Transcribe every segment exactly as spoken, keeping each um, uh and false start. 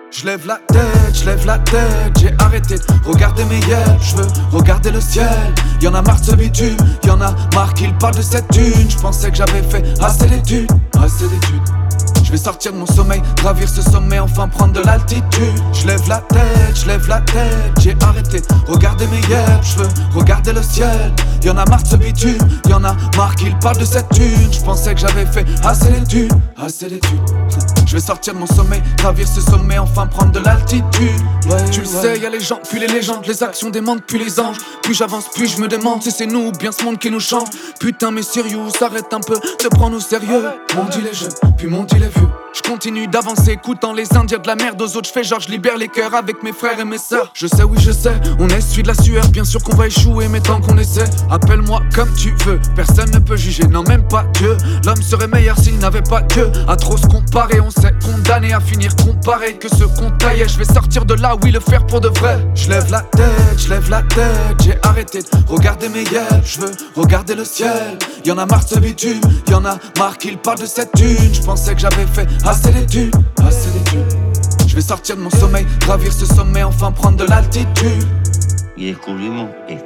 Je lève la tête, je lève la tête, j'ai arrêté de regarder mes yeux, je veux regarder le ciel. Y'en a marre de ce bitume, y'en a marre qu'il parle de cette thune. Je pensais que j'avais fait assez d'études, assez d'études. Je vais sortir de mon sommeil, gravir ce sommet, enfin prendre de l'altitude. Je lève la tête, je lève la tête, j'ai arrêté de regarder mes yeux, je veux regarder le ciel. Y'en a marre de ce bitume, y'en a marre qu'il parle de cette thune. Je pensais que j'avais fait assez d'études, assez d'études. Je vais sortir de mon sommeil, gravir ce sommet, enfin prendre de l'altitude. Ouais, tu le ouais. sais, y'a les gens, puis les légendes, les actions démentent, puis les anges. Plus j'avance, plus je me demande si c'est nous ou bien ce monde qui nous change. Putain mais sérieux, s'arrête un peu de prendre au sérieux. M'ont dit les jeunes, puis m'ont dit les vieux. Je continue d'avancer, écoutant les indiens de la merde aux autres. Je fais genre, je libère les cœurs avec mes frères et mes sœurs. Je sais, oui je sais, on essuie de la sueur. Bien sûr qu'on va échouer, mais tant qu'on essaie. Appelle-moi comme tu veux, personne ne peut juger, non même pas Dieu. L'homme serait meilleur s'il n'avait pas Dieu. À trop se comparer, on s'est condamné à finir comparé que ce qu'on taillait. Je vais sortir de là, oui le faire pour de vrai. Je lève la tête, je lève la tête, j'ai arrêté de regarder mes yeux. Je veux regarder le ciel. Y'en a marre de ce bitume, y'en a marre qu'il parle de cette thune. Je pensais que j'avais fait assez d'études, assez d'études. Je vais sortir de mon sommeil, gravir ce sommet, enfin prendre de l'altitude. Y descubrimos esto.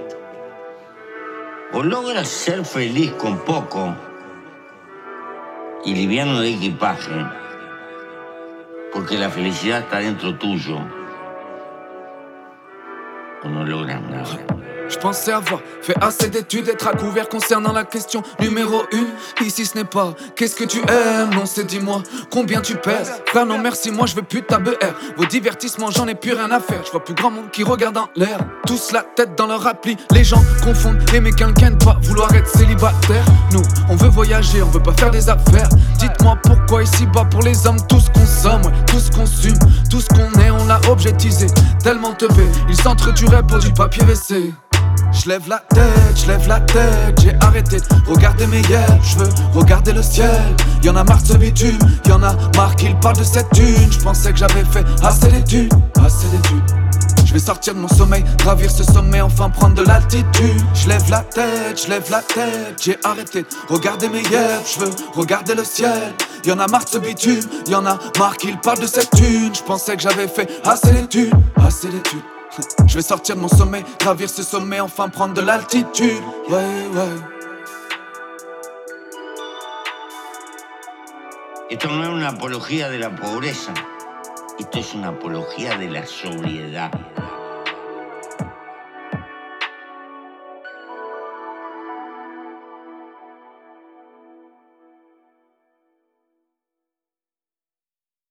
O logras ser feliz con poco y liviano de equipaje, porque la felicidad está dentro tuyo, o no logras nada. Je pensais avoir fait assez d'études, être à couvert concernant la question numéro une. Ici ce n'est pas qu'est-ce que tu aimes, non c'est dis-moi combien tu pèses. Frère non merci, moi je veux plus de ta B R. Vos divertissements j'en ai plus rien à faire. Je vois plus grand monde qui regarde en l'air. Tous la tête dans leur appli, les gens confondent aimer quelqu'un de pas vouloir être célibataire. Nous on veut voyager, on veut pas faire des affaires. Dites-moi pourquoi ici bas pour les hommes tous consomment, ouais, tous consument. Tout ce qu'on est on l'a objetisé, tellement teubé, ils s'entretueraient pour du papier W C. Je lève la tête, je lève la tête, j'ai arrêté de regarder mes yeux, je veux regarder le ciel. Y'en a marre de ce bitume, y'en a marre qu'il parle de cette thune. Je pensais que j'avais fait assez d'études, assez d'études. Je vais sortir de mon sommeil, gravir ce sommet, enfin prendre de l'altitude. Je lève la tête, je lève la tête, j'ai arrêté de regarder mes yeux, je veux regarder le ciel. Y'en a marre de ce bitume, y'en a marre qu'il parle de cette thune. Je pensais que j'avais fait assez d'études, assez d'études. Je vais sortir de mon sommeil, gravir ce sommet, enfin prendre de l'altitude. Ouais, ouais. Esto no es una apología de la pobreza, esto es una apología de la sobriedad.